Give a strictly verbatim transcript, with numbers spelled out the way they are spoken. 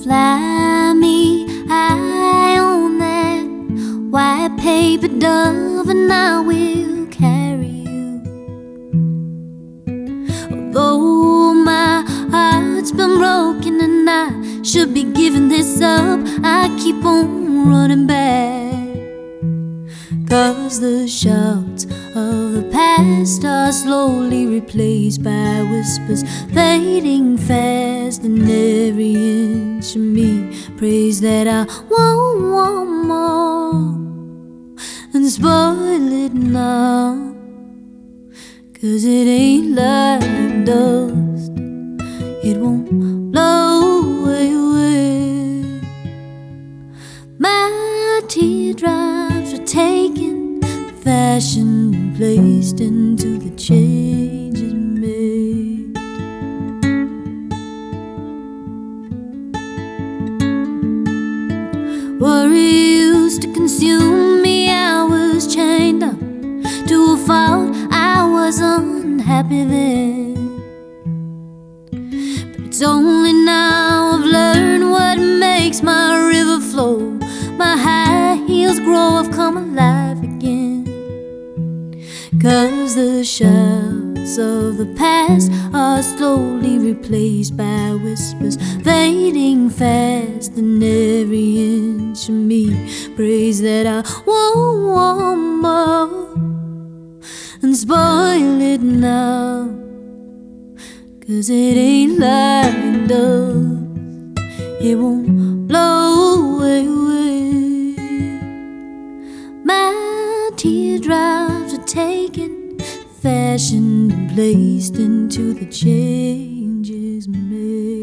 fly me high on that white paper dove, and I will carry you. Although my heart's been broken and I should be giving this up, I keep on running back, 'cause the shouts of the past are slowly replaced by whispers fading fast, and every inch of me prays that I won't want more and spoil it now, 'cause it ain't like dust, it won't blow away, away. My teardrops are taken, fashioned and placed into the changes made. Worry used to consume me, I was chained up to a fault, I was unhappy then. But it's only now I've learned what makes my river flow, my high heels grow, I've come alive again. 'Cause the shouts of the past are slowly replaced by whispers fading fast, and every inch of me prays that I won't want more and spoil it now, 'cause it ain't like dust, it won't blow away, away. My teardrops are taken, fashioned and placed into the changes made.